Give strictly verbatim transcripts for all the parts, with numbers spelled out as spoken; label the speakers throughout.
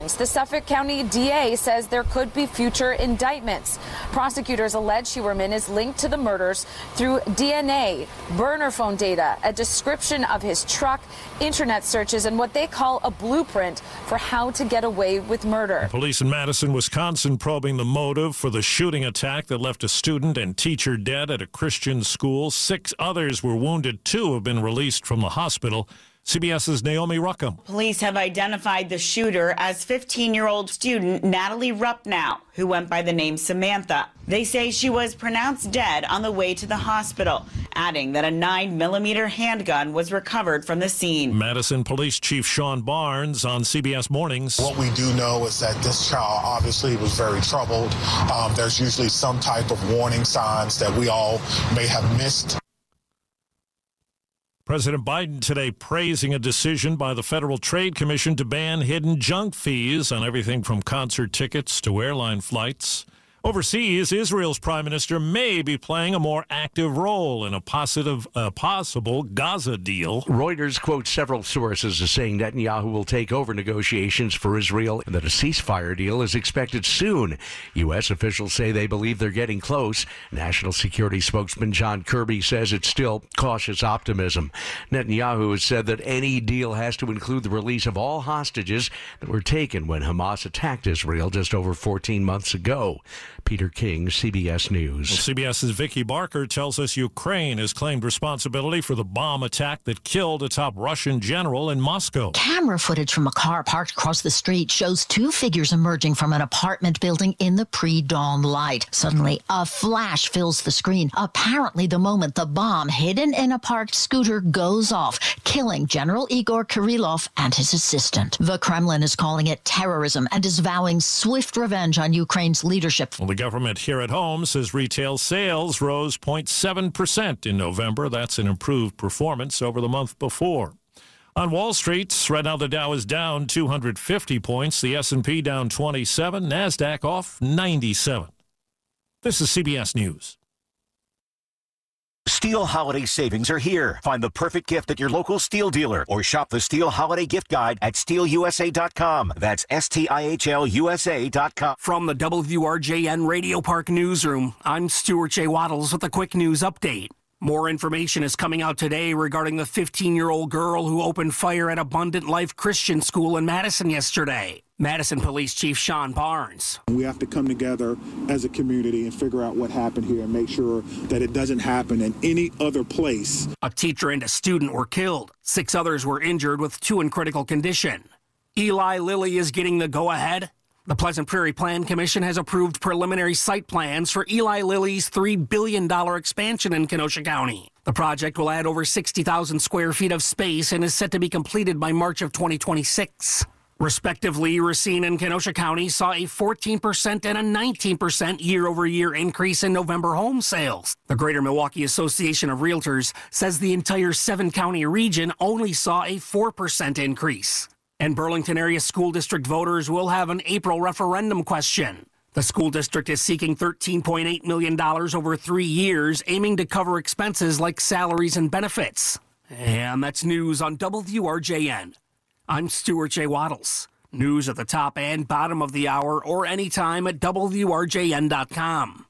Speaker 1: The Suffolk County D A says there could be future indictments. Prosecutors allege Schuerman is linked to the murders through D N A, burner phone data, a description of his truck, internet searches, and what they call a blueprint for how to get away with murder.
Speaker 2: Police in Madison, Wisconsin probing the motive for the shooting attack that left a student and teacher dead at a Christian school. Six others were wounded. Two have been released from the hospital. CBS's Naomi Ruckham.
Speaker 3: Police have identified the shooter as fifteen-year-old student Natalie Rupnow, who went by the name Samantha. They say she was pronounced dead on the way to the hospital, adding that a nine millimeter handgun was recovered from the scene.
Speaker 2: Madison Police Chief Sean Barnes on C B S Mornings.
Speaker 4: What we do know is that this child obviously was very troubled. Um, there's usually some type of warning signs that we all may have missed.
Speaker 2: President Biden today praising a decision by the Federal Trade Commission to ban hidden junk fees on everything from concert tickets to airline flights. Overseas, Israel's prime minister may be playing a more active role in a positive, uh, possible Gaza deal.
Speaker 5: Reuters quotes several sources as saying Netanyahu will take over negotiations for Israel and that a ceasefire deal is expected soon. U S officials say they believe they're getting close. National Security spokesman John Kirby says it's still cautious optimism. Netanyahu has said that any deal has to include the release of all hostages that were taken when Hamas attacked Israel just over fourteen months ago. Peter King, C B S News.
Speaker 2: Well, CBS's Vicky Barker tells us Ukraine has claimed responsibility for the bomb attack that killed a top Russian general in Moscow.
Speaker 6: Camera footage from a car parked across the street shows two figures emerging from an apartment building in the pre-dawn light. Suddenly, a flash fills the screen. Apparently, the moment the bomb hidden in a parked scooter goes off, killing General Igor Kirillov and his assistant. The Kremlin is calling it terrorism and is vowing swift revenge on Ukraine's leadership.
Speaker 2: Well, the government here at home says retail sales rose zero point seven percent in November. That's an improved performance over the month before. On Wall Street, right now the Dow is down two hundred fifty points, the S and P down twenty-seven, NASDAQ off ninety-seven. This is C B S News.
Speaker 7: Steel holiday savings are here. Find the perfect gift at your local Steel dealer or shop the Steel Holiday Gift Guide at steel u s a dot com. That's S T I H L U S A dot com.
Speaker 8: From the W R J N Radio Park Newsroom, I'm Stuart J. Waddles with a quick news update. More information is coming out today regarding the fifteen-year-old girl who opened fire at Abundant Life Christian School in Madison yesterday. Madison Police Chief Sean Barnes.
Speaker 9: We have to come together as a community and figure out what happened here and make sure that it doesn't happen in any other place.
Speaker 8: A teacher and a student were killed. Six others were injured, with two in critical condition. Eli Lilly is getting the go-ahead. The Pleasant Prairie Plan Commission has approved preliminary site plans for Eli Lilly's three billion dollars expansion in Kenosha County. The project will add over sixty thousand square feet of space and is set to be completed by March of twenty twenty-six. Respectively, Racine and Kenosha County saw a fourteen percent and a nineteen percent year-over-year increase in November home sales. The Greater Milwaukee Association of Realtors says the entire seven-county region only saw a four percent increase. And Burlington area school district voters will have an April referendum question. The school district is seeking thirteen point eight million dollars over three years, aiming to cover expenses like salaries and benefits. And that's news on W R J N. I'm Stuart J. Waddles. News at the top and bottom of the hour or anytime at W R J N dot com.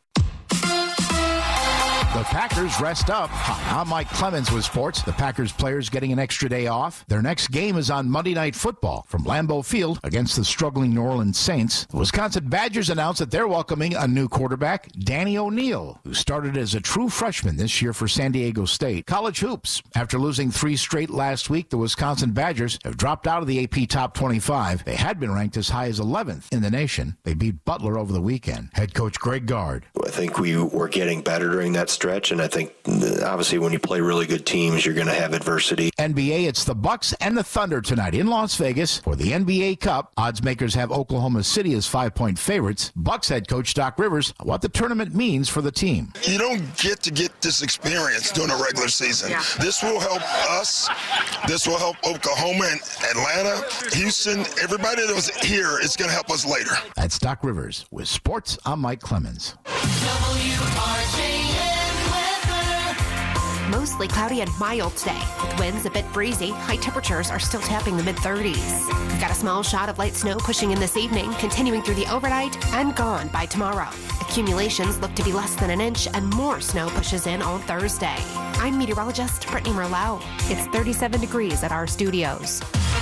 Speaker 10: The Packers rest up. Hi, I'm Mike Clemens with sports. The Packers players getting an extra day off. Their next game is on Monday Night Football from Lambeau Field against the struggling New Orleans Saints. The Wisconsin Badgers announced that they're welcoming a new quarterback, Danny O'Neal, who started as a true freshman this year for San Diego State. College hoops. After losing three straight last week, the Wisconsin Badgers have dropped out of the A P Top twenty-five. They had been ranked as high as eleventh in the nation. They beat Butler over the weekend. Head coach Greg Gard.
Speaker 11: I think we were getting better during that stretch, and I think obviously when you play really good teams, you're going to have adversity.
Speaker 10: N B A, it's the Bucks and the Thunder tonight in Las Vegas for the N B A Cup. Odds makers have Oklahoma City as five-point favorites. Bucks head coach Doc Rivers, what the tournament means for the team.
Speaker 12: You don't get to get this experience during a regular season. Yeah. This will help us. This will help Oklahoma and Atlanta, Houston, everybody that was here. It's going to help us later.
Speaker 10: That's Doc Rivers with sports. I'm Mike Clemens.
Speaker 13: W R J N. Mostly cloudy and mild today, with winds a bit breezy. High temperatures are still tapping the mid-thirties. We've got a small shot of light snow pushing in this evening, continuing through the overnight and gone by tomorrow. Accumulations look to be less than an inch, and more snow pushes in on Thursday. I'm meteorologist Brittany Merlot. It's thirty-seven degrees at our studios.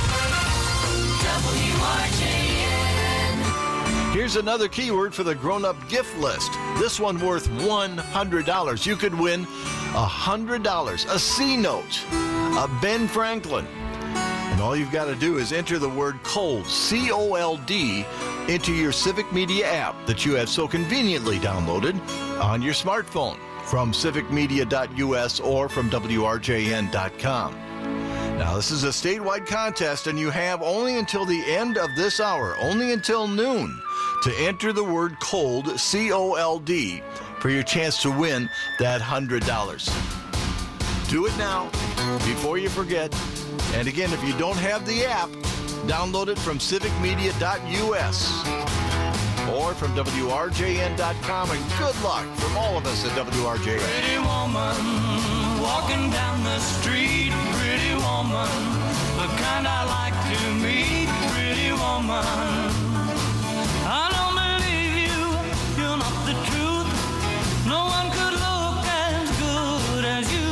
Speaker 14: W R J N.
Speaker 15: Here's another keyword for the grown-up gift list. This one worth one hundred dollars. You could win one hundred dollars, a C-note, a Ben Franklin. And all you've got to do is enter the word COLD, C O L D, into your Civic Media app that you have so conveniently downloaded on your smartphone from civic media dot U S or from W R J N dot com. Now, this is a statewide contest, and you have only until the end of this hour, only until noon, to enter the word COLD, C O L D, for your chance to win that one hundred dollars. Do it now, before you forget. And again, if you don't have the app, download it from civic media dot U S or from W R J N dot com, and good luck from all of us at W R J N.
Speaker 14: Pretty woman, walking down the street, pretty woman, the kind I like to meet, pretty woman. I don't believe you, you're not the truth, no one could look as good as you.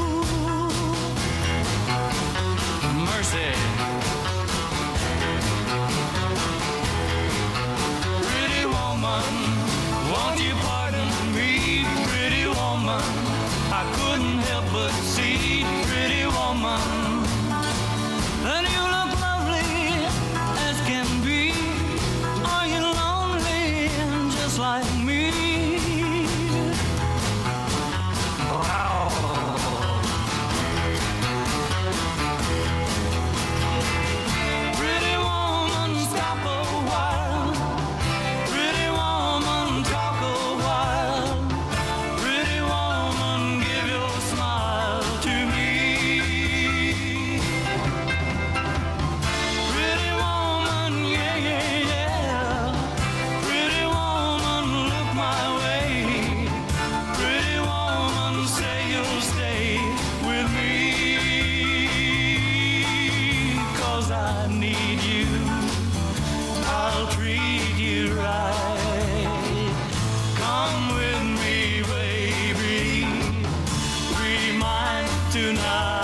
Speaker 14: Mercy. Pretty woman, won't you pardon me, pretty woman, I couldn't help but see, pretty woman, that you look lovely as can be. Are you lonely just like me? Wow. Pretty woman, stop a while. Pretty woman, talk a while. Pretty woman, give your smile to me. Pretty woman, yeah, yeah, yeah. Pretty woman, look my way. Pretty woman, say you'll stay with me. 'Cause I need you, I'll treat you right. Come with me, baby, be mine tonight.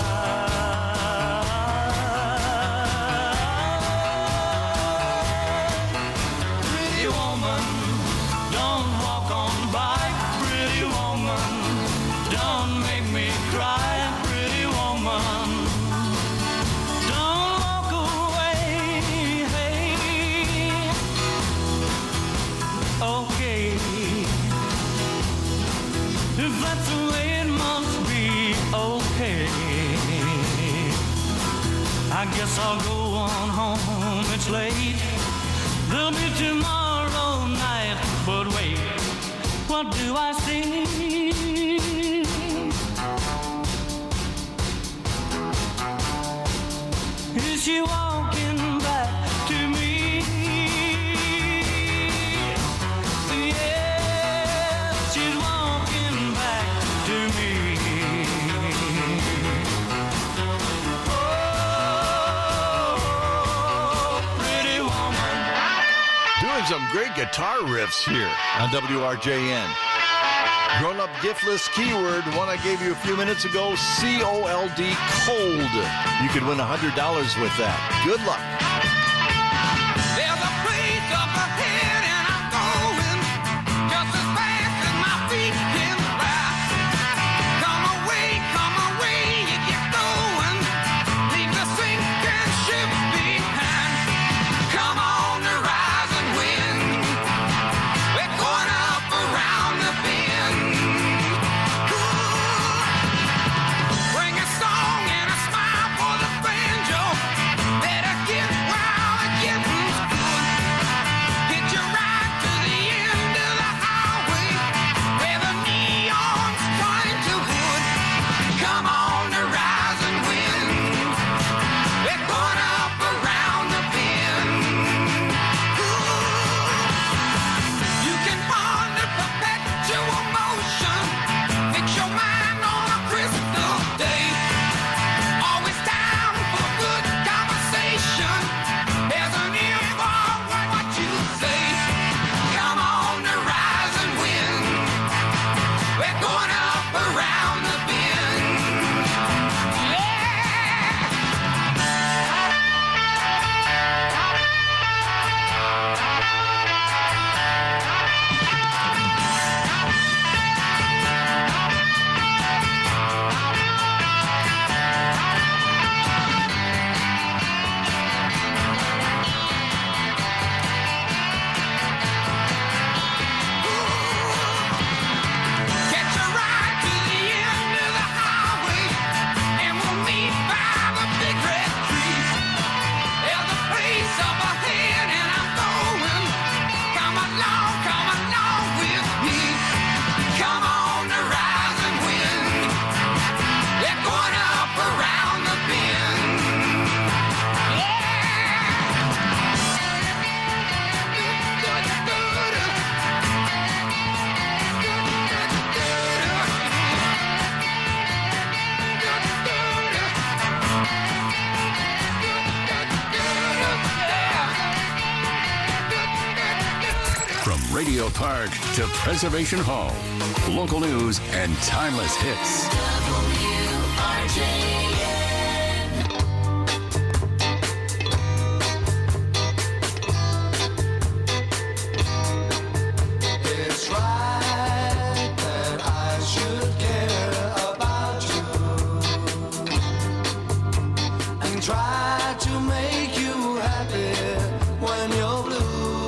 Speaker 14: Pretty woman, don't walk on by. Pretty woman, don't make me cry. Pretty woman, don't walk away. Hey. Okay, if that's the way it must be, okay. I guess I'll go on home, it's late. There'll be tomorrow night, but wait, what do I see? Is she walking back to me? Yes, she's walking back to me. Oh, pretty woman.
Speaker 15: Doing some great guitar riffs here on W R J N. Grown-up gift list keyword, one I gave you a few minutes ago, C O L D, COLD. You could win one hundred dollars with that. Good luck.
Speaker 14: There's a place up ahead and I'm going just as fast as my feet can fly. Come away, come away, you get going. Leave the sinking ship behind. Come on the rising wind. We're going up around the bend. Ooh. Bring a song and a smile for the banjo. Better get
Speaker 16: Radio Park to Preservation Hall. Local news and timeless hits.
Speaker 14: W R J N.
Speaker 17: It's right that I should care about you and try to make you happy when you're blue.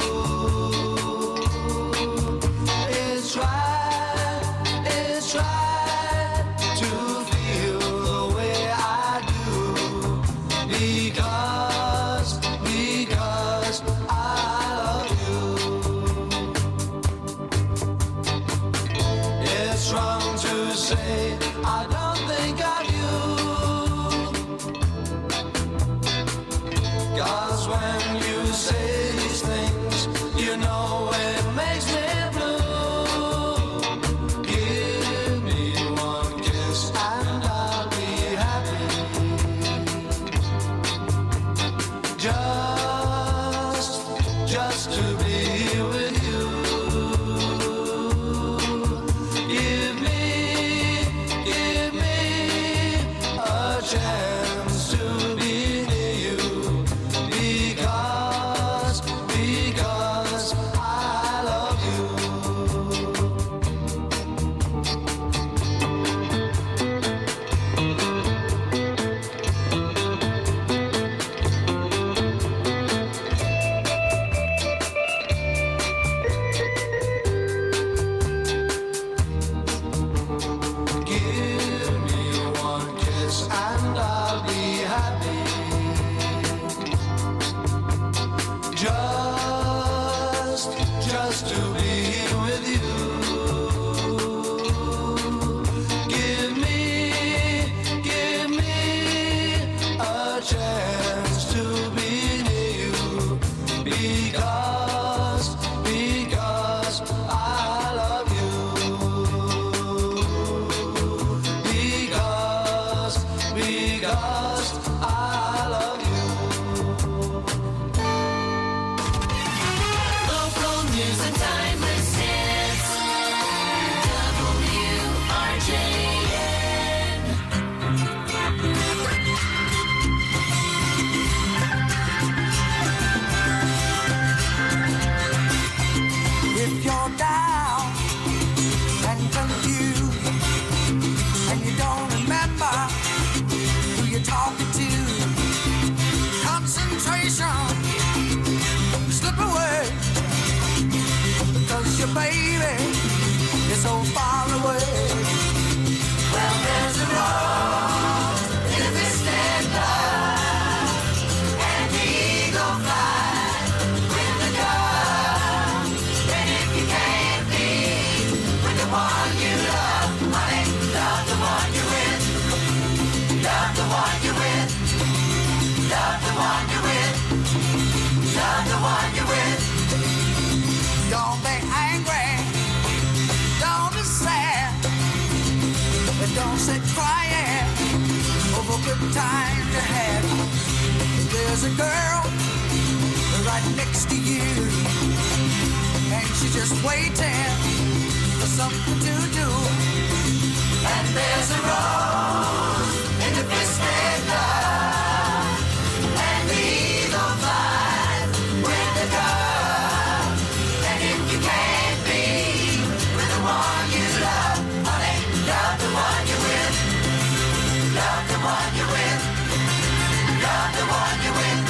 Speaker 17: It's right, it's right to feel the way I do because, because I love you. It's wrong to say I don't think of you, 'cause when you say these things, you know it makes me blue. Give me one kiss and I'll be happy. Just, just to be with you. Give me, give me a chance to be near you. Because, because I love Give me one kiss and I'll be happy. Just, just to be with you. Give me, give me a chance to be near you. Because, because I love you. Because, because I love you.
Speaker 14: Local news and timeless hits. W R J N.
Speaker 17: If you're down and confused and you don't remember who you're talking to, concentration slip away because your baby is so far away. Well, there's a rose in the distant love, and the eagle flies with the dove. And if you can't be with the one you love, honey, love the one you're with. Love the one you're with. Love the one you're with. Love the one you're with. Don't be angry. Don't be sad. But don't sit crying over good times you had. There's a girl right next to you, and she's just waiting for something to do. And there's a rose in the twisted love, and the eagle flies with the dove. And if you can't be with the one you love, honey, love the one you're with. Love the one you're with. Love the one you're with.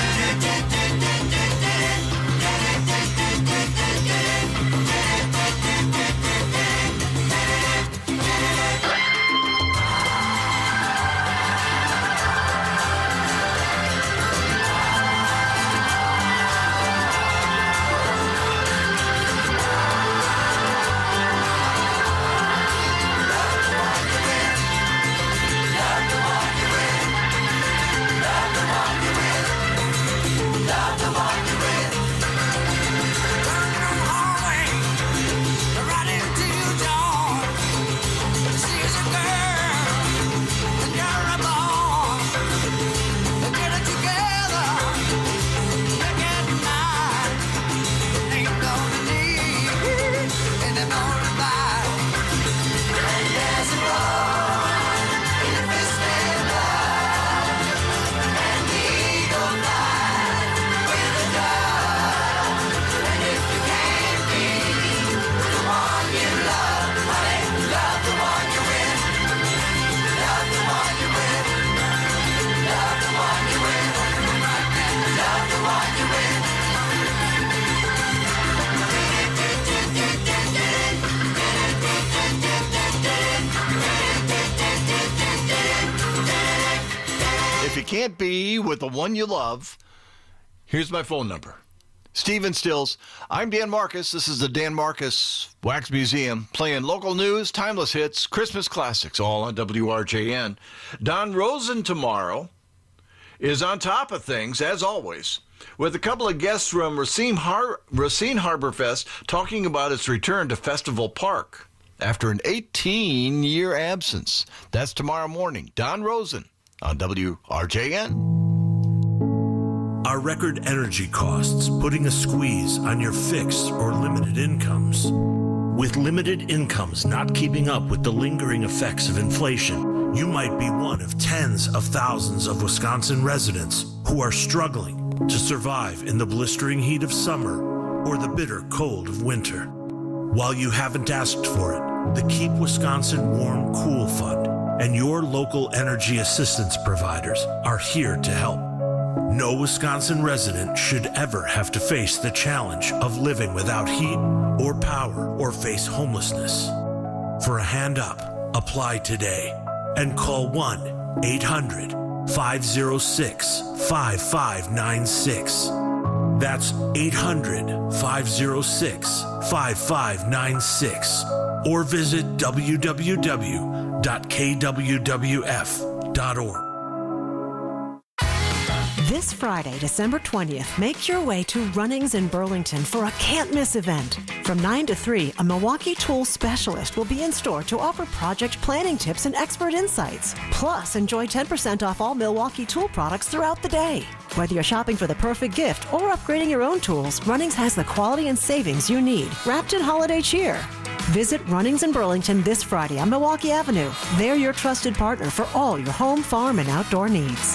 Speaker 15: can't be with the one you love, here's my phone number. Stephen Stills. I'm Dan Marcus. This is the Dan Marcus Wax Museum, playing local news, timeless hits, Christmas classics, all on W R J N. Don Rosen tomorrow is on top of things, as always, with a couple of guests from Racine, Har- Racine Harbor Fest talking about its return to Festival Park after an eighteen-year absence. That's tomorrow morning. Don Rosen on W R J N.
Speaker 18: Are record energy costs putting a squeeze on your fixed or limited incomes? With limited incomes not keeping up with the lingering effects of inflation, you might be one of tens of thousands of Wisconsin residents who are struggling to survive in the blistering heat of summer or the bitter cold of winter. While you haven't asked for it, the Keep Wisconsin Warm Cool Fund and your local energy assistance providers are here to help. No Wisconsin resident should ever have to face the challenge of living without heat or power or face homelessness. For a hand up, apply today and call one eight hundred five oh six five five nine six. That's eight hundred five oh six five five nine six or visit w w w dot k w w f dot org.
Speaker 19: This Friday, December twentieth, make your way to Runnings in Burlington for a can't-miss event. From nine to three, a Milwaukee Tool specialist will be in store to offer project planning tips and expert insights. Plus, enjoy ten percent off all Milwaukee Tool products throughout the day. Whether you're shopping for the perfect gift or upgrading your own tools, Runnings has the quality and savings you need, wrapped in holiday cheer. Visit Runnings in Burlington this Friday on Milwaukee Avenue. They're your trusted partner for all your home, farm, and outdoor needs.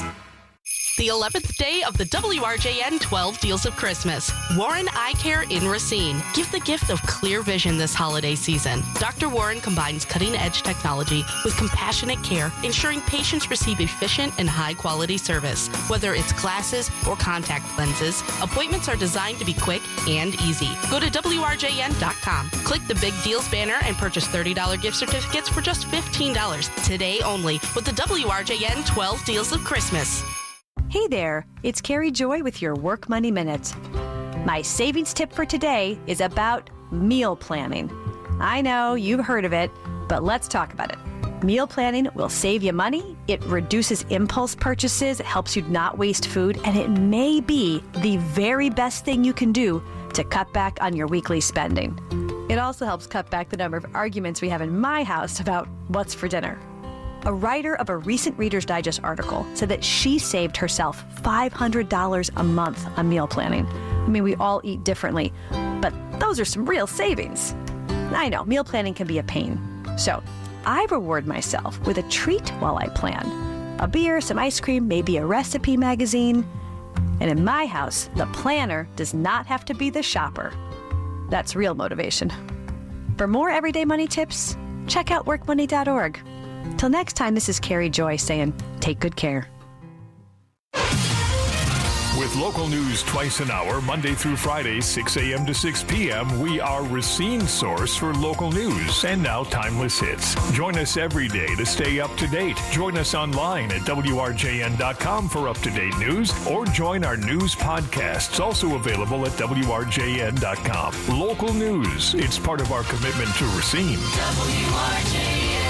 Speaker 20: The eleventh day of the W R J N twelve Deals of Christmas. Warren Eye Care in Racine. Give the gift of clear vision this holiday season. Doctor Warren combines cutting-edge technology with compassionate care, ensuring patients receive efficient and high-quality service. Whether it's glasses or contact lenses, appointments are designed to be quick and easy. Go to W R J N dot com. Click the Big Deals banner and purchase thirty dollars gift certificates for just fifteen dollars. Today only with the W R J N twelve Deals of Christmas.
Speaker 21: Hey there, it's Carrie Joy with your Work Money Minute. My savings tip for today is about meal planning. I know you've heard of it, but let's talk about it. Meal planning will save you money, it reduces impulse purchases, it helps you not waste food, and it may be the very best thing you can do to cut back on your weekly spending. It also helps cut back the number of arguments we have in my house about what's for dinner. A writer of a recent Reader's Digest article said that she saved herself five hundred dollars a month on meal planning. I mean, we all eat differently, but those are some real savings. I know, meal planning can be a pain. So I reward myself with a treat while I plan. A beer, some ice cream, maybe a recipe magazine. And in my house, the planner does not have to be the shopper. That's real motivation. For more everyday money tips, check out work money dot org. Till next time, this is Carrie Joy saying, take good care.
Speaker 22: With local news twice an hour, Monday through Friday, six a.m. to six p.m., we are Racine's source for local news and now timeless hits. Join us every day to stay up to date. Join us online at W R J N dot com for up-to-date news or join our news podcasts, also available at W R J N dot com. Local news, it's part of our commitment to Racine.
Speaker 17: W R J N.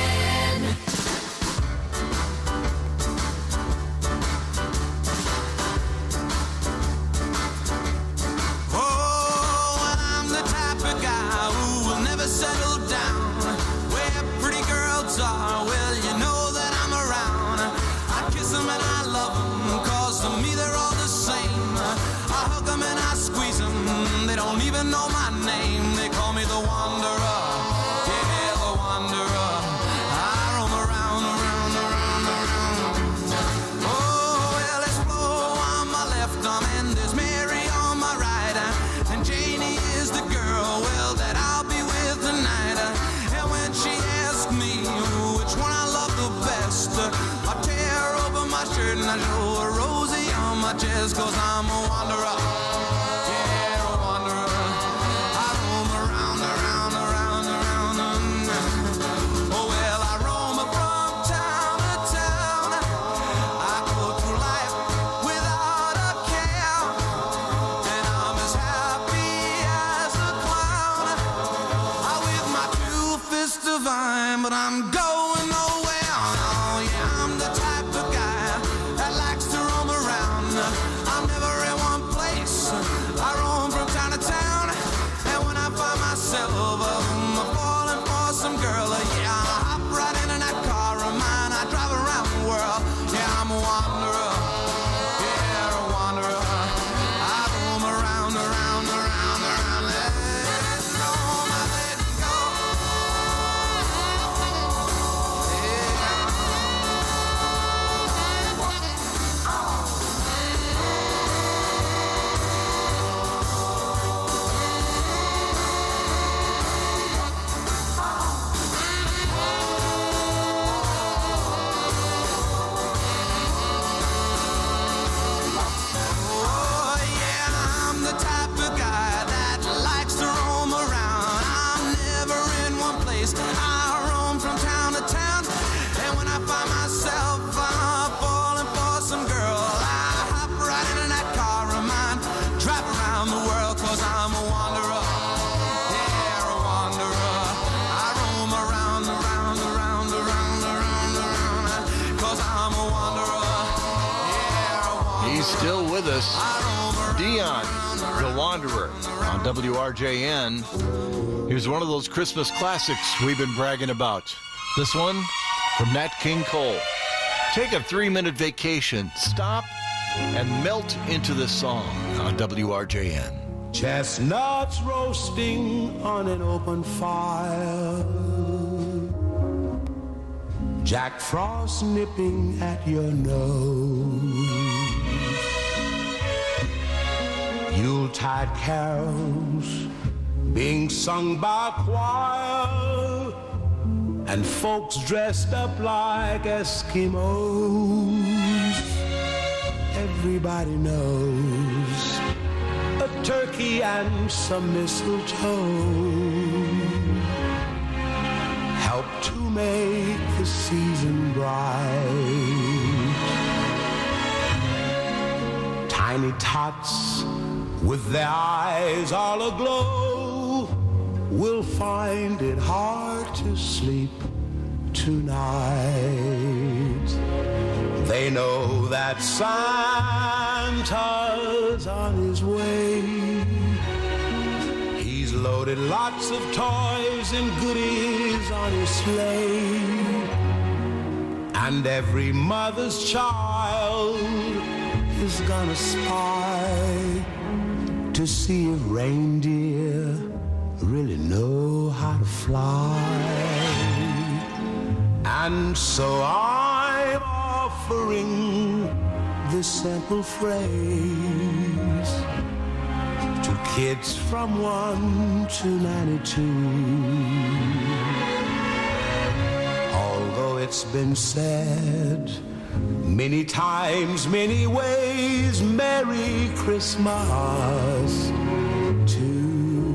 Speaker 14: Settle down where pretty girls are. Well, you know that I'm around. I kiss them and I love them, cause to me they're all the same. I hug them and I squeeze them, they don't even know my name. They call me the Wanderer, yeah, the Wanderer. I roam around, around, around, around. Oh, well, there's Flo on my left arm and there's Mary on my right, and Janie is the girl, well, that I'll be tonight. And when she asks me which one I love the best, I tear open my shirt and I show her Rosie on my chest, cause I'm a wanderer, yeah, a wanderer. I roam around, around, around, around. Oh well, I roam from town to town. I go through life
Speaker 17: but I'm going nowhere. Oh, yeah, I'm the type of guy that likes to roam around. I'm never in one place. I roam from town to town. And when I find myself um, falling for some girl, uh, yeah, I hop right into that car of mine. I drive around the world. Yeah, I'm a wanderer. Yeah, a wanderer. I roam around, around, around, around. Let go, my let go. Oh, yeah, I'm the type of guy that likes to roam around. I'm never in one place. I roam from town to town. And when I find myself uh, falling for some girl, I hop right into that car of mine, drive around the world, cause I'm a wanderer. Yeah, a wanderer. I roam around, around, around, around, around, around, cause I'm a wanderer. Yeah, a wanderer.
Speaker 15: He's still with us. Dion, the Wanderer, on W R J N. Here's one of those Christmas classics we've been bragging about. This one from Nat King Cole. Take a three-minute vacation. Stop and melt into this song on W R J N.
Speaker 1: Chestnuts roasting on an open fire, Jack Frost nipping at your nose, Yuletide carols being sung by choir, and folks dressed up like Eskimos. Everybody knows a turkey and some mistletoe help to make the season bright. Tiny tots with their eyes all aglow will find it hard to sleep tonight. They know that Santa's on his way. He's loaded lots of toys and goodies on his sleigh. And every mother's child is gonna spy to see if reindeer really know how to fly. And so I'm offering this simple phrase to kids from one to ninety-two. Although it's been said many times, many ways, Merry Christmas to you.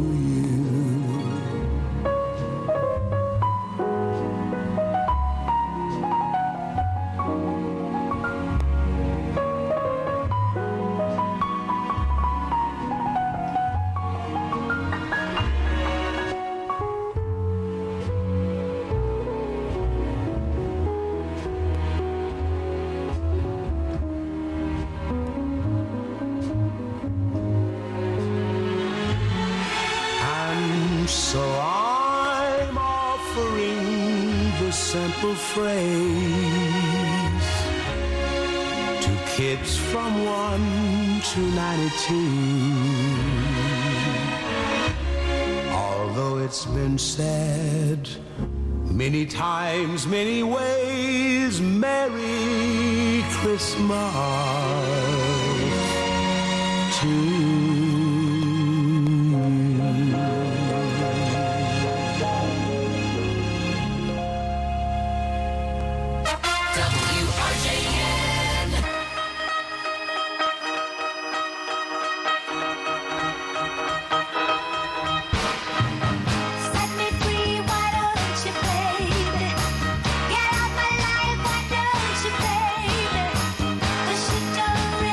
Speaker 1: So I'm offering the simple phrase to kids from one to ninety-two. Although it's been said many times, many ways, Merry Christmas to you.
Speaker 17: Don't you, baby? 'Cause you don't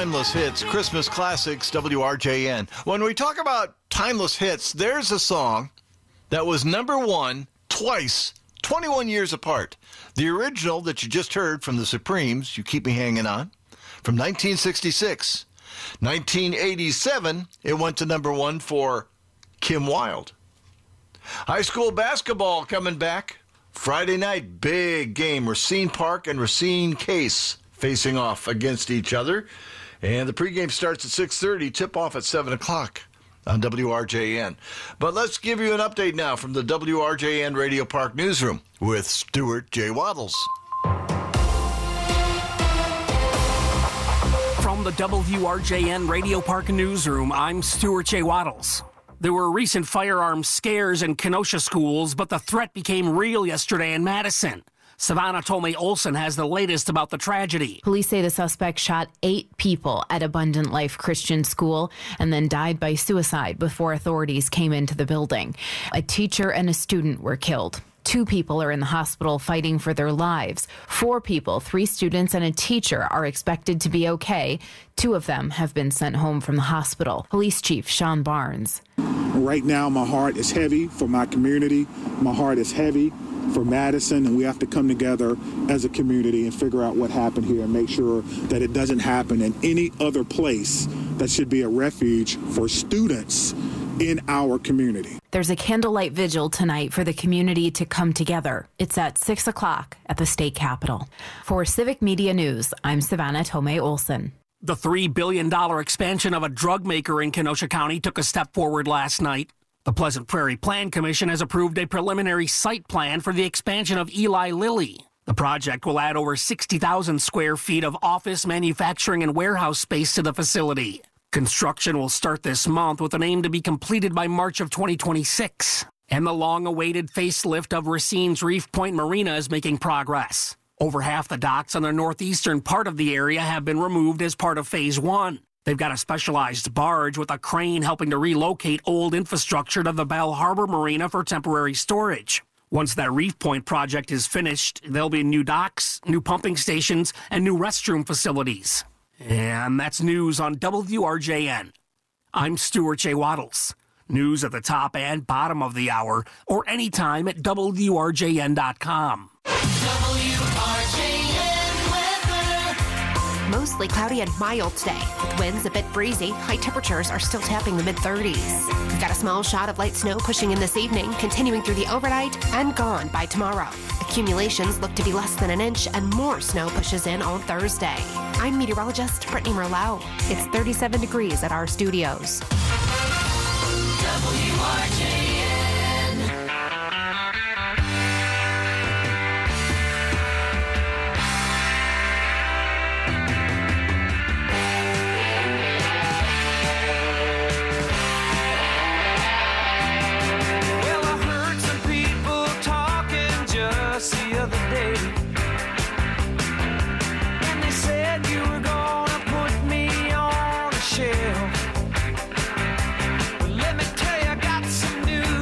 Speaker 15: Timeless Hits, Christmas Classics, W R J N. When we talk about timeless hits, there's a song that was number one twice, twenty-one years apart. The original that you just heard from the Supremes, You Keep Me Hanging On, from nineteen sixty-six. nineteen eighty-seven, it went to number one for Kim Wilde. High school basketball coming back. Friday night, big game. Racine Park and Racine Case facing off against each other. And the pregame starts at six thirty, tip-off at seven o'clock on W R J N. But let's give you an update now from the W R J N Radio Park Newsroom with Stuart J. Waddles.
Speaker 8: From the W R J N Radio Park Newsroom, I'm Stuart J. Waddles. There were recent firearm scares in Kenosha schools, but the threat became real yesterday in Madison. Savannah Tomei Olson has the latest about the tragedy.
Speaker 3: Police say the suspect shot eight people at Abundant Life Christian School and then died by suicide before authorities came into the building. A teacher and a student were killed. Two people are in the hospital fighting for their lives. Four people, three students and a teacher, are expected to be okay. Two of them have been sent home from the hospital. Police Chief Sean Barnes.
Speaker 9: Right now, my heart is heavy for my community. My heart is heavy for Madison, and we have to come together as a community and figure out what happened here and make sure that it doesn't happen in any other place that should be a refuge for students in our community.
Speaker 3: There's a candlelight vigil tonight for the community to come together. It's at six o'clock at the state capitol. For Civic Media News, I'm Savannah Tomei Olson.
Speaker 8: The three billion dollars expansion of a drug maker in Kenosha County took a step forward last night. The Pleasant Prairie Plan Commission has approved a preliminary site plan for the expansion of Eli Lilly. The project will add over sixty thousand square feet of office, manufacturing, and warehouse space to the facility. Construction will start this month with an aim to be completed by March of twenty twenty-six. And the long-awaited facelift of Racine's Reef Point Marina is making progress. Over half the docks on the northeastern part of the area have been removed as part of Phase one. They've got a specialized barge with a crane helping to relocate old infrastructure to the Bell Harbor Marina for temporary storage. Once that Reef Point project is finished, there'll be new docks, new pumping stations, and new restroom facilities. And that's news on W R J N. I'm Stuart J. Waddles. News at the top and bottom of the hour, or anytime at W R J N dot com.
Speaker 13: W R J N weather. Mostly cloudy and mild today, with winds a bit breezy. High temperatures are still tapping the mid thirties. We've got a small shot of light snow pushing in this evening, continuing through the overnight and gone by tomorrow. Accumulations look to be less than an inch, and more snow pushes in on Thursday. I'm meteorologist Brittany Merlot. It's thirty-seven degrees at our studios.
Speaker 17: W R J N.
Speaker 1: Well, I heard some people talking just the other day, and they said you were gonna put me on a shelf. But let me tell you, I got some news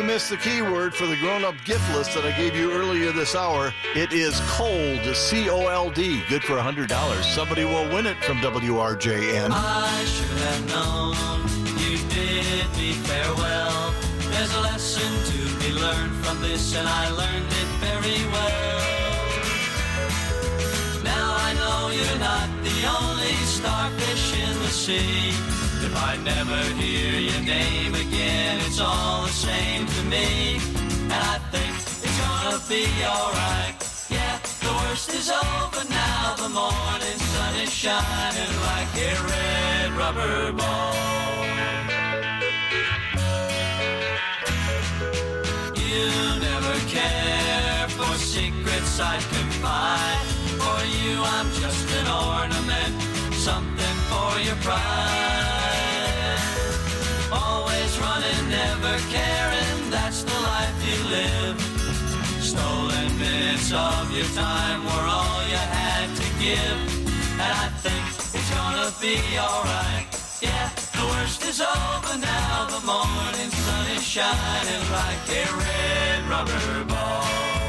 Speaker 15: missed the keyword for the grown-up gift list that I gave you earlier this hour. It is cold, C O L D, good for one hundred dollars. Somebody will win it from W R J N.
Speaker 17: I should have known you bid me farewell. There's a lesson to be learned from this, and I learned it very well. Now I know you're not the only starfish in the sea. If I never hear your name again, it's all the same to me. And I think it's gonna be alright. Yeah, the worst is over now. The morning sun is shining like a red rubber ball. You never care for secrets I'd confide. For you I'm just an ornament, something for your pride. Always running, never caring, that's the life you live. Stolen minutes of your time were all you had to give. And I think it's gonna be alright. Yeah, the worst is over now. The morning sun is shining like a red rubber ball.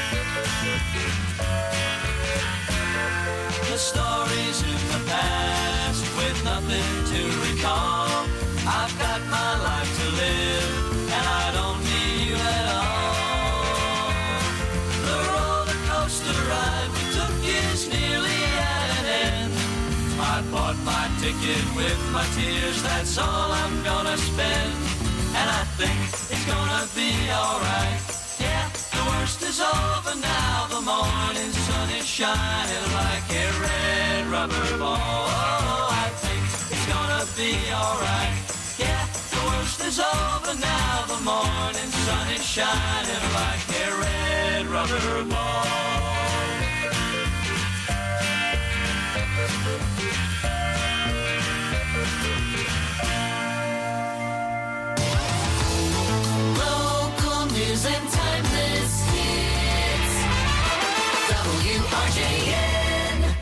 Speaker 17: The stories in the past with nothing to recall. I've got my life to live, and I don't need you at all. The roller coaster ride we took is nearly at an end. I bought my ticket with my tears, that's all I'm gonna spend. And I think it's gonna be alright. Yeah, the worst is over now. The morning sun is shining like a red rubber ball. Oh, I think it's gonna be alright. Yeah, the worst is over now. The morning sun is shining like a red rubber ball. Local news and timeless hits. W R J N.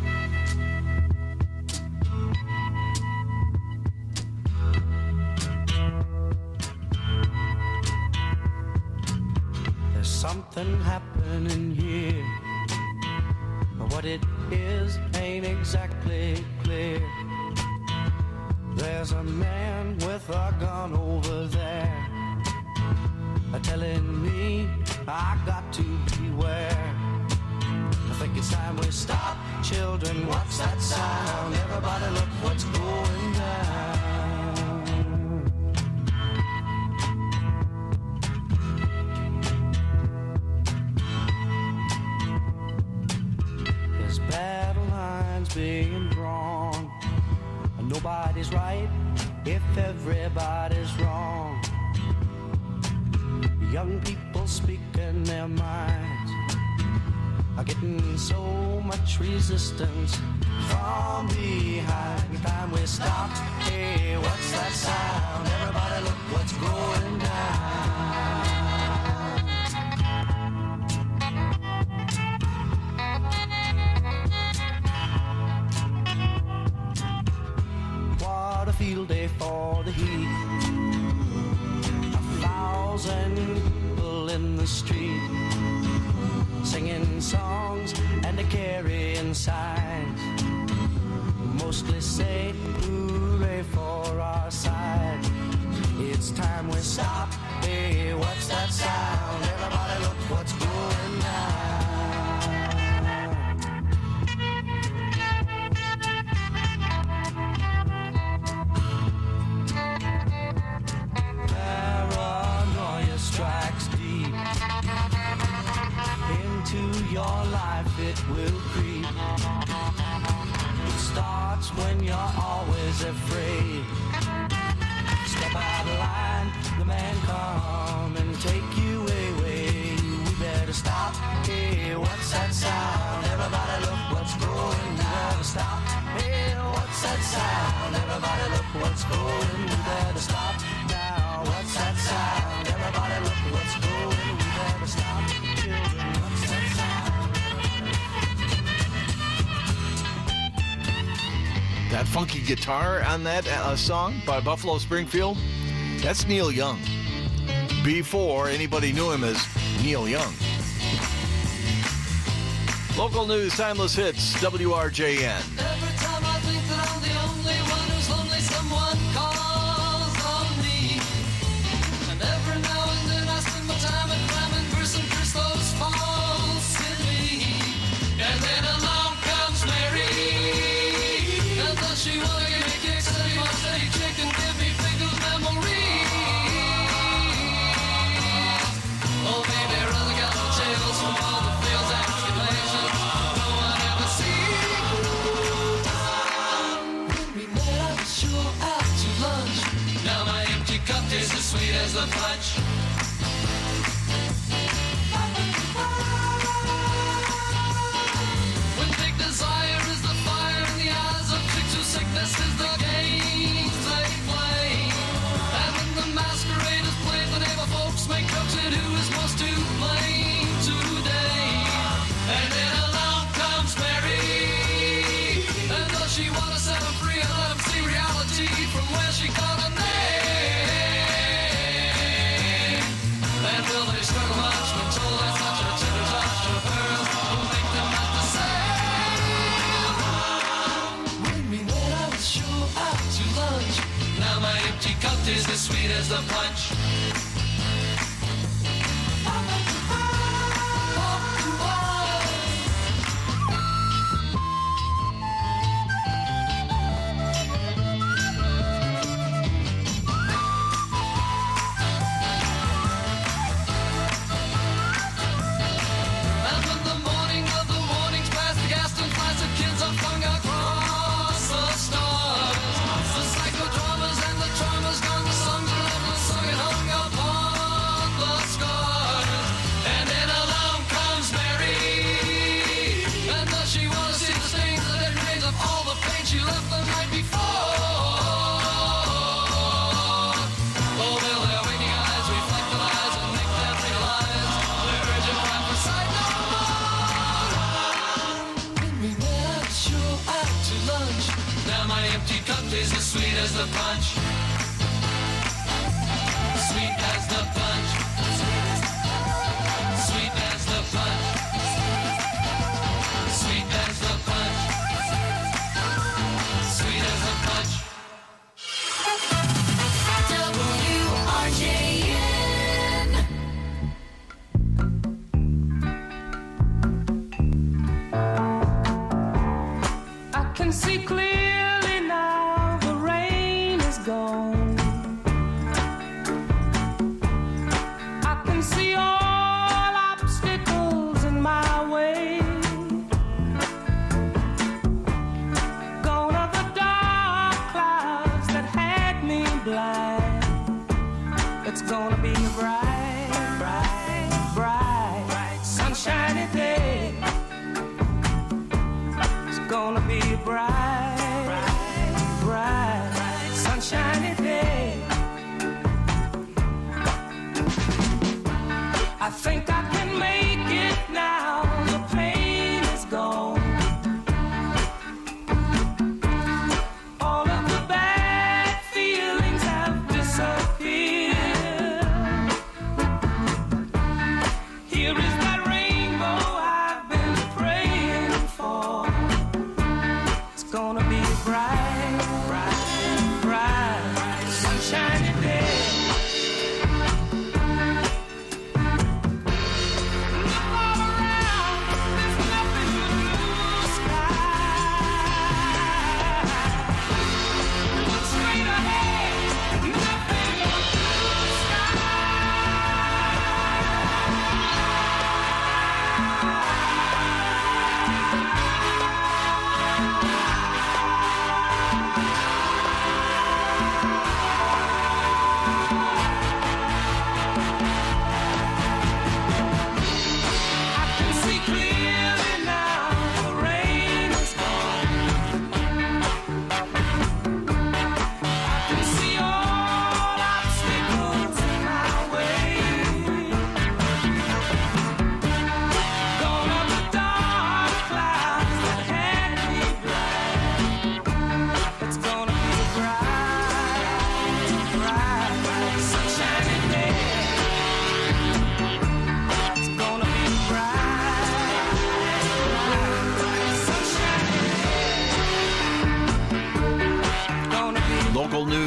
Speaker 4: There's something happening here, but what it is ain't exactly clear. There's a man with a gun over there, telling me I got to beware. I think it's time we stop. Children, what's that sound? Everybody look what's going down. There's battle lines being drawn. Nobody's right if everybody's wrong. Young people speaking their minds are getting so much resistance from behind. Time we stop. Hey, what's that sound? Everybody look what's going down. What a field day for the heat. Thousand people in the street singing songs and they're carrying signs, mostly say hooray for our side. It's time we stop. Hey, what's that sound? Everybody look what's going on. Strikes deep into your life, it will creep. It starts when you're always afraid. Step out of line, the man come and take you away. We better stop. Hey, what's that sound? Everybody look what's going. We better stop. Hey, what's that sound? Everybody look what's going. We better stop now. What's that sound? Everybody look what's going. We better stop. Children, what's that sound?
Speaker 15: That funky guitar on that uh, song by Buffalo Springfield, that's Neil Young. before anybody knew him as Neil Young. Local news, timeless hits, W R J N.
Speaker 17: Every time I think that I'm the only one who's lonely, someone calls on me. And every now and then I spend my time at climbing verse and curse those falsely. And then along comes Mary. And does she wanna give me kicks? And he wants to eat chicken, give me pickles memories. Oh baby, really got the tales from all the fields and tribulations. No one ever sees. When we met, I was sure out to lunch. Now my empty cup tastes as sweet as the punch. When big desire is the fire in the eyes of chicks whose sickness is the games they play. And when the masquerade is played, the neighbor folks make jokes at who is most to blame today. And then along comes Mary. And does she want to set him free and let him see reality from where she got a name? And will they struggle much when told there's such a tender touch of hers will make them not the same? When we met, I was sure out to lunch. Now my empty cup tastes as sweet as the punch. And when the morning of the warnings past the gas and flies of kids are flung across the stars, the psychodramas and the traumas gone, the songs are never sung and hung upon the scars. And then along comes Mary. And does she want to see the stains, the dead remains of all the pain she left the night before? Oh, will their waking eyes reflect the lies and make them realize their urgent cry for sight no more? When we met, I was sure out to lunch. Now my empty cup tastes as sweet as the punch. Sweet as the punch. Sweet as the punch. Sweet as the punch. Sweet as the punch. W R J N. I can see clearly now the rain is gone. I can see all obstacles in my way. Gone are the dark clouds that had me blind. It's gonna be a bright, bright, bright, bright, sunshiny day. It's gonna be a bright, bright, bright, sunshiny day. I think I can make it now. The pain is gone. All of the bad feelings have disappeared. Here is that rainbow I've been praying for. It's gonna be a bright, bright, bright, sunshiny day.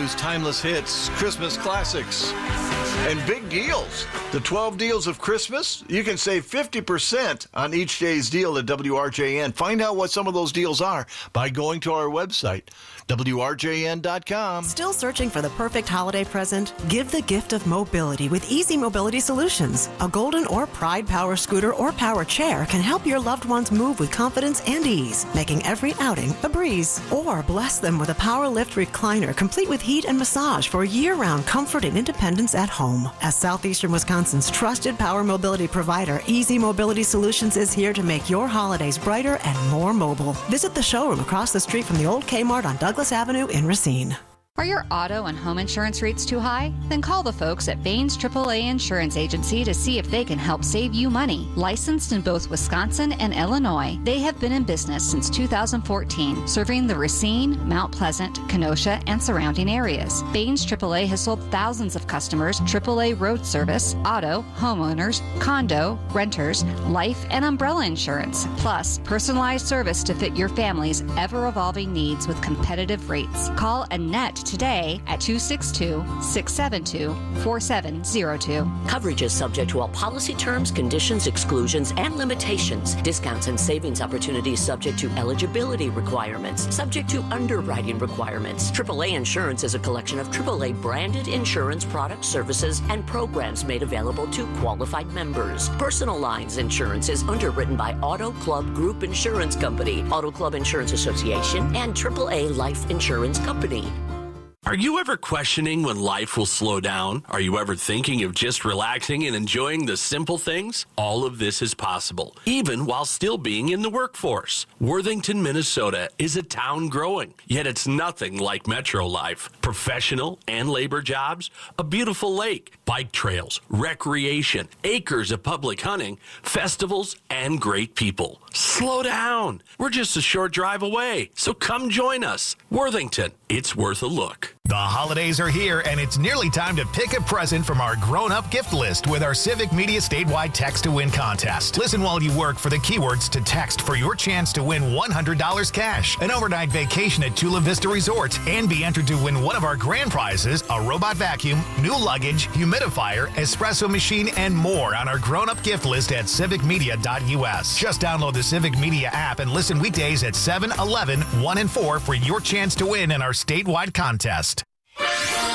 Speaker 15: news, timeless hits, Christmas classics, and big deals. The twelve deals of Christmas, you can save fifty percent on each day's deal at W R J N. Find out what some of those deals are by going to our website, W R J N dot com.
Speaker 19: Still searching for the perfect holiday present? Give the gift of mobility with Easy Mobility Solutions. A Golden or Pride power scooter or power chair can help your loved ones move with confidence and ease, making every outing a breeze. Or bless them with a power lift recliner complete with heat and massage for year-round comfort and independence at home. As Southeastern Wisconsin's trusted power mobility provider, Easy Mobility Solutions is here to make your holidays brighter and more mobile. Visit the showroom across the street from the old Kmart on Douglas Avenue in Racine.
Speaker 5: Are your auto and home insurance rates too high? Then call the folks at Baines triple A Insurance Agency to see if they can help save you money. Licensed in both Wisconsin and Illinois, they have been in business since two thousand fourteen, serving the Racine, Mount Pleasant, Kenosha, and surrounding areas. Baines triple A has sold thousands of customers triple A road service, auto, homeowners, condo, renters, life, and umbrella insurance, plus personalized service to fit your family's ever-evolving needs with competitive rates. Call Annette today at two six two, six seven two, four seven zero two.
Speaker 6: Coverage is subject to all policy terms, conditions, exclusions, and limitations. Discounts and savings opportunities subject to eligibility requirements, subject to underwriting requirements. triple A Insurance is a collection of triple A branded insurance products, services, and programs made available to qualified members. Personal Lines Insurance is underwritten by Auto Club Group Insurance Company, Auto Club Insurance Association, and triple A Life Insurance Company.
Speaker 23: Are you ever questioning when life will slow down? Are you ever thinking of just relaxing and enjoying the simple things? All of this is possible, even while still being in the workforce. Worthington, Minnesota is a town growing, yet it's nothing like metro life. Professional and labor jobs, a beautiful lake, bike trails, recreation, acres of public hunting, festivals, and great people. Slow down. We're just a short drive away, so come join us. Worthington, it's worth a look.
Speaker 24: The holidays are here, and it's nearly time to pick a present from our grown-up gift list with our Civic Media statewide Text to Win contest. Listen while you work for the keywords to text for your chance to win one hundred dollars cash, an overnight vacation at Chula Vista Resort, and be entered to win one of our grand prizes, a robot vacuum, new luggage, humidifier, espresso machine, and more on our grown-up gift list at civic media dot U S. Just download the Civic Media app and listen weekdays at seven, eleven, one, and four for your chance to win in our statewide contest.
Speaker 17: W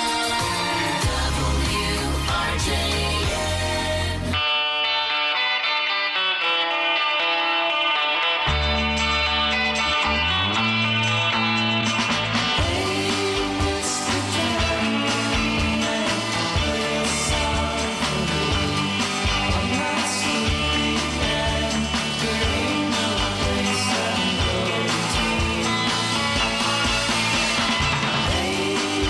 Speaker 17: R J N. Hey,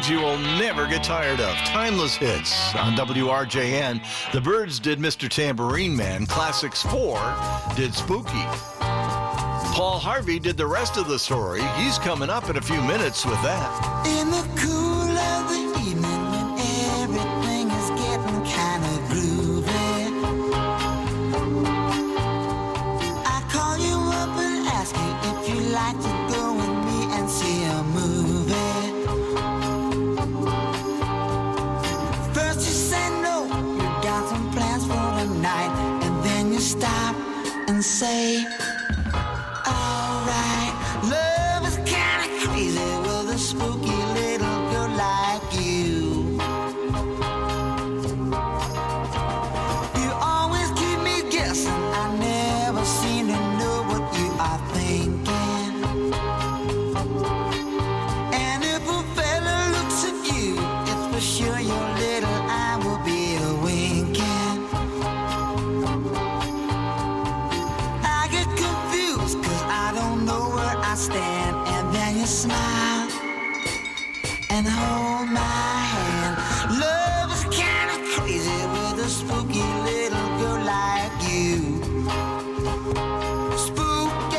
Speaker 15: tunes you will never get tired of. Timeless hits on W R J N. The Byrds did Mister Tambourine Man. Classics four did Spooky. Paul Harvey did the rest of the story. He's coming up in a few minutes with that.
Speaker 17: In the cool of the evening when everything is getting kind of groovy, I call you up and ask you if you like to go with me and see a movie. First you say no, you got some plans for the night, and then you stop and say, alright, love is kinda crazy with a spooky little girl like you. You always keep me guessing, I never seem to know what you are thinking. And if a fella looks at you, it's for sure your little eye will be a winking. I get confused cause I don't know where I stand, and then you smile and hold my hand. Love is kinda crazy with a spooky little girl like you. Spooky.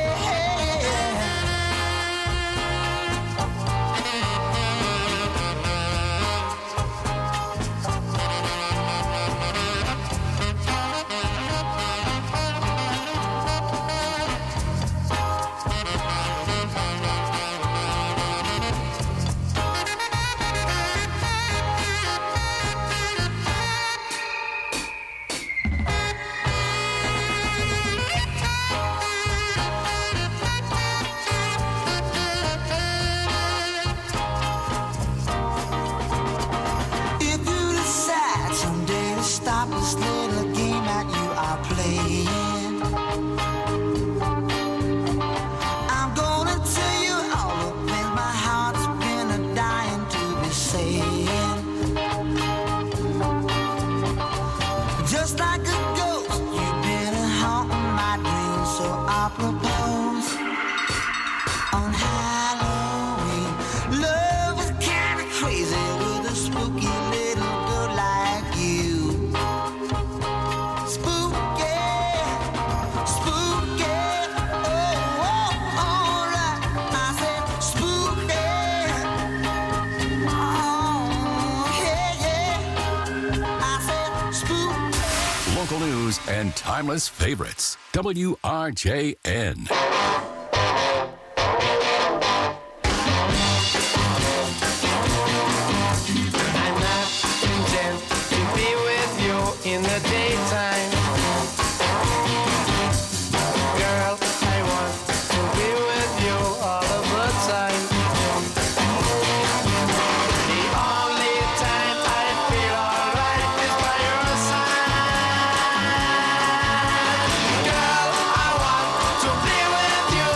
Speaker 17: If you decide someday to stop this little game that you are playing, I'm gonna tell you all the things my heart's been a dying to be saying. Just like a ghost, you've been haunting my dreams, so I propose on Halloween. Love is kinda crazy with a spooky little girl like you. Spooky, spooky, oh, oh, alright. I said spooky, oh, yeah, yeah. I said spooky.
Speaker 16: Local news and timeless favorites. W R J N.
Speaker 2: I'm not content to be with you in the daytime. Girl, I want to be with you all of the time. The only time I feel alright is by your side. Girl, I want to be with you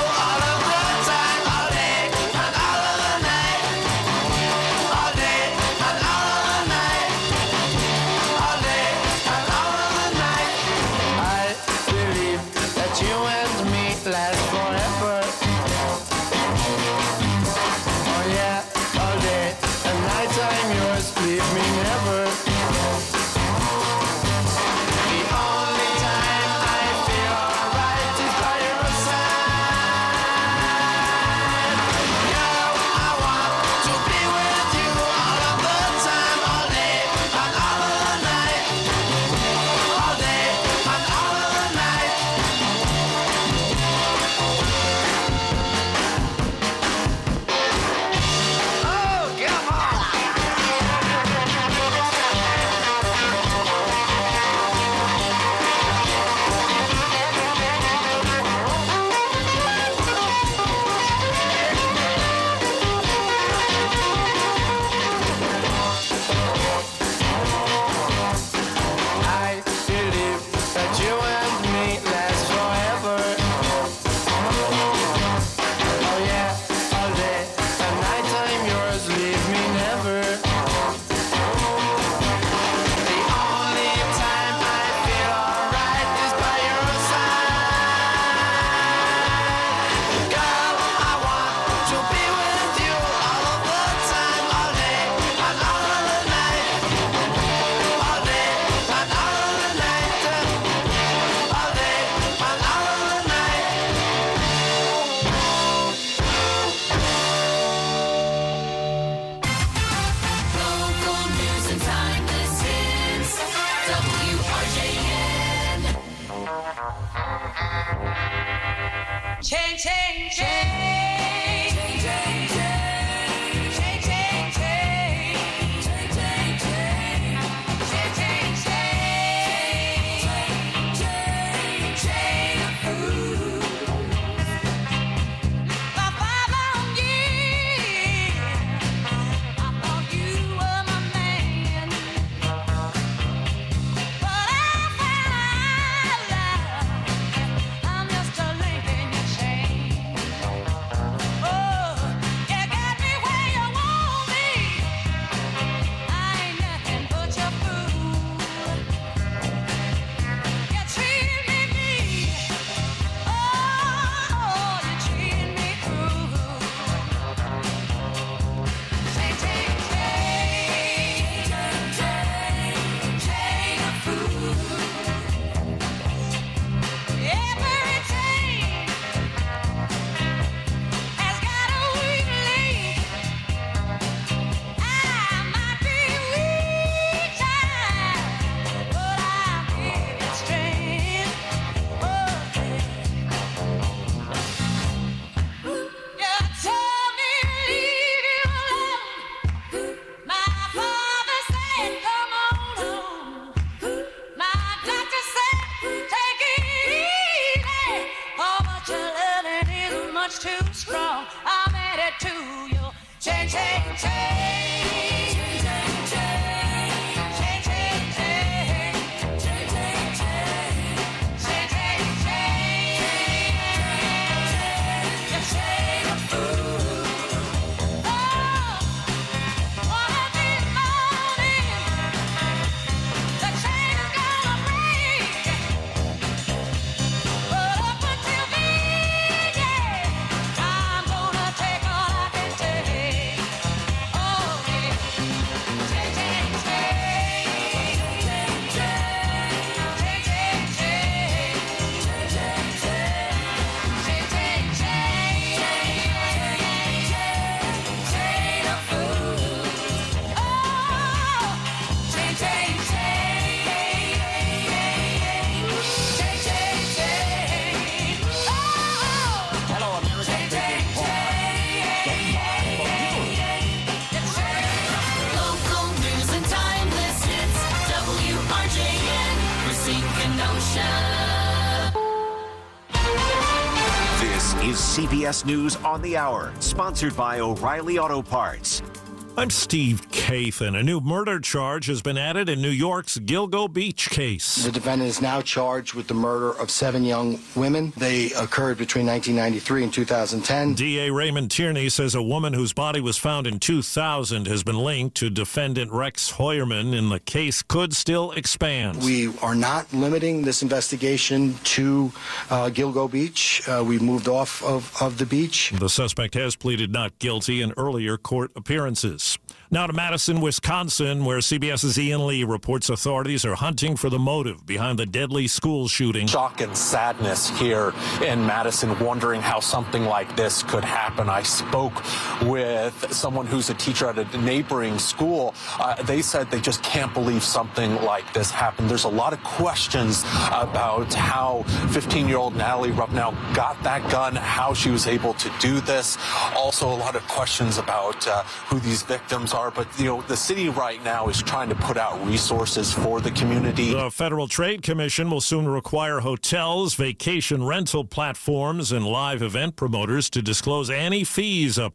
Speaker 14: Change, change, change. Change, change, change. Change, change, change. Change, change, change. Change, change, change. Change of food. For five long years, I thought you were my man. But I found out I'm just a link in your chain. Oh, you got me where you want me. I ain't nothing but your fool. You treat me mean. Oh, you treat me cruel. Change, change, change. Change, change of food. Every chain has got a weak link. I might be weak, child, but I'll give you strength. You told me leave you alone. My father said come on home. My doctor said take it easy. Oh, but your loving is much too strong. I'm headed to you. Change, change, change. Change, change, change. Change, change, change. Change, change, change. Change, change, change. You change of food. Oh, one of these mornings, the chain is gonna break. But up until then, yeah, I'm gonna take all I can take. Oh, yeah. Change, change, change. Change, change, change. Change, change, change. Change, change, change. Change, change, change. Chain of food. Oh, change, change, change. Change, change, change. Oh,
Speaker 7: Hello, America.
Speaker 14: change, change, change.
Speaker 17: Local news and timeless hits. W R J N, Racine, Kenosha.
Speaker 10: This is C B S News on the Hour, sponsored by O'Reilly Auto Parts.
Speaker 18: I'm Steve Kathan. A new murder charge has been added in New York's Gilgo Beach case.
Speaker 7: The defendant is now charged with the murder of seven young women. They occurred between nineteen ninety-three and two thousand ten.
Speaker 18: D A Raymond Tierney says a woman whose body was found in two thousand has been linked to defendant Rex Hoyerman, and the case could still expand.
Speaker 7: We are not limiting this investigation to uh, Gilgo Beach. Uh, we moved off of, of the beach.
Speaker 18: The suspect has pleaded not guilty in earlier court appearances. Now to Madison, Wisconsin, where CBS's Ian Lee reports authorities are hunting for the motive behind the deadly school shooting.
Speaker 11: Shock and sadness here in Madison, wondering how something like this could happen. I spoke with someone who's a teacher at a neighboring school. Uh, they said they just can't believe something like this happened. There's a lot of questions about how fifteen-year-old Natalie Rupnow got that gun, how she was able to do this. Also, a lot of questions about uh, who these victims are. But, you know, the city right now is trying to put out resources for the community.
Speaker 18: The Federal Trade Commission will soon require hotels, vacation rental platforms, and live event promoters to disclose any fees up